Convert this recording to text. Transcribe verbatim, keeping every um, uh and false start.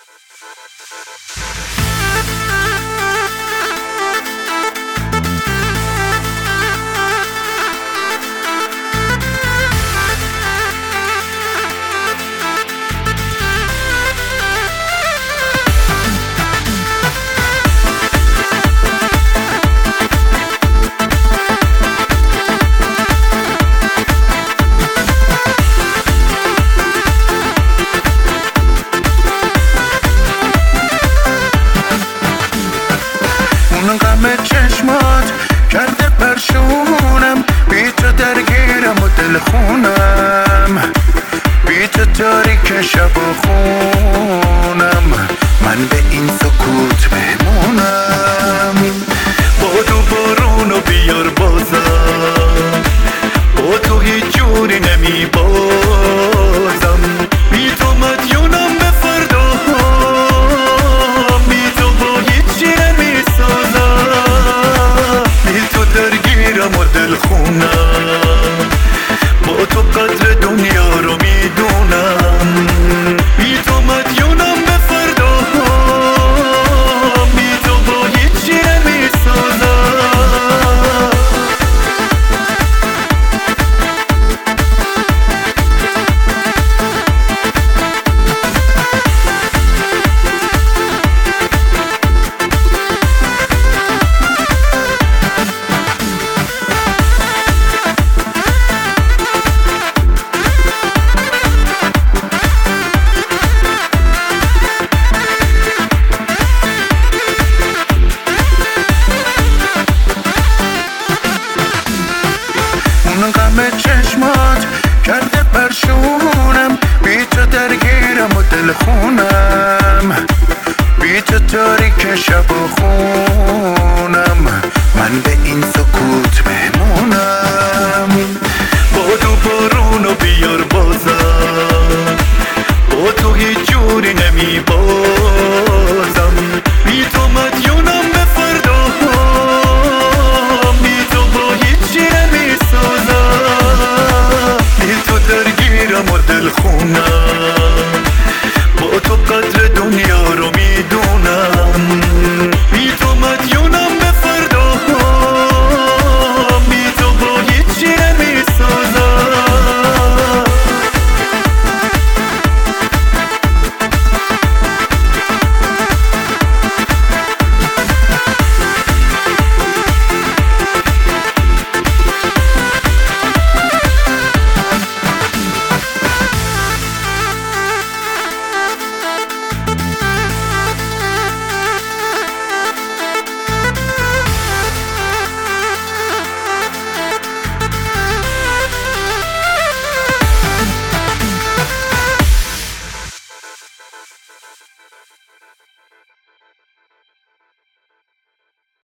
اون غم چشمات کرده پرشونم، بی تو درگیرم و دل خونم، بی تو تاریک شب و خونم، من به این سکوت بمونم. با تو بارونو بیار بازم، با تو هیچ جوری نمی بازم، بی تو مدیونم به فردا، بی تو با هیچی نمی سازم، بی تو درگیرم و دل خونم، با تو قدر دنیا رو میدونم، بی تو مدیونم به فردا، بی تو با هیچی نمی سازم. اون غم چشمات کرده پرشونم، بی تو درگیرم و دل خونم، بی تو تاریک شب و خونم، من به این سکوت بمونم. با تو بارونو بیار بازم، با تو هیچ جوری نمی بازم، بی تو مدیونم به فردا، بی تو با هیچی نمی سازم، بی تو درگیرم و دل خونم، با تو قدر